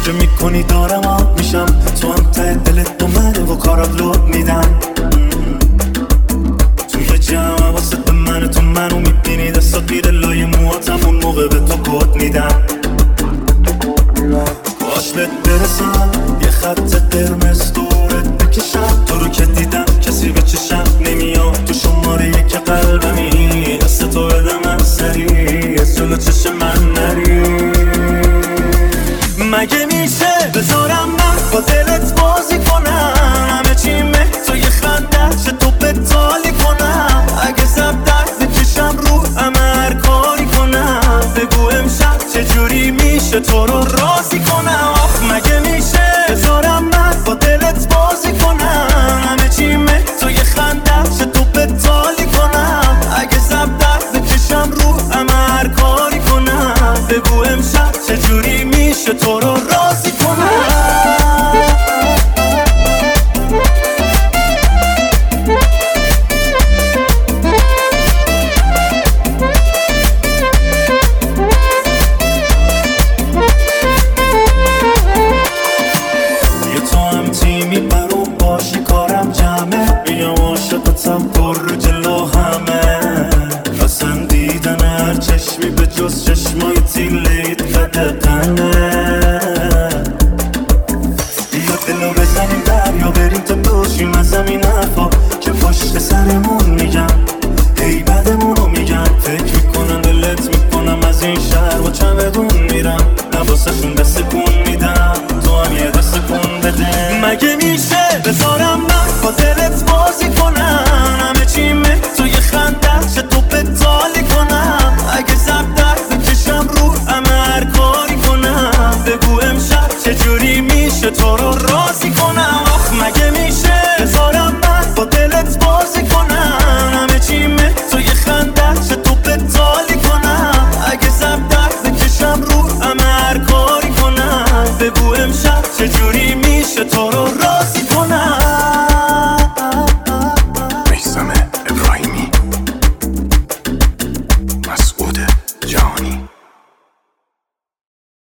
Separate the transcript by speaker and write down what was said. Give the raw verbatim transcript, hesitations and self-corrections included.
Speaker 1: فکر میکنی دارم آب میشم، تو هم ته دلت با منه و کارات لود میدن. توی جمع واسه به من تو منو میبینی، دستات میره لای موهاتم، اون موقع به تو کد میدم. باش بهت برسم یه خط قرمز دورت بکشم، تو رو که دیدم کسی به چشم نمیاد، تو شماره یک قلبمی، دست تو بدم از سری، از جلو چشم من نری. مگه میشه بذارم من با دلت بازی کنم، همه چیمه تو یه خنده چه تو بتالی کنم، اگه زب دست بکشم رو همه هر کاری کنم، بگو امشب چجوری میشه تو رو راضی کنم. آخ مگه میشه بذارم من با دلت بازی کنم، همه چیمه تو یه خنده چه تو بتالی کنم، اگه زب دست بکشم رو همه هر کاری کنم، بگو امشب چجوری میشه تو رو راضی کنم. یه تو هم تیمی برو باشی کارم جمعه، بیام عاشقتم پر رو جلو همه، پسندیدن هر چشمی به جز چشمای تیلیت قدقنه. بیا دلو بزنیم دریا بریم تا باشیم از زمین حرفا که پشت سرمون میگم، ای بدمونو میگم، فکر میکنم دلت میکنم از این شهر و چمدون میرم، نواسه شون دست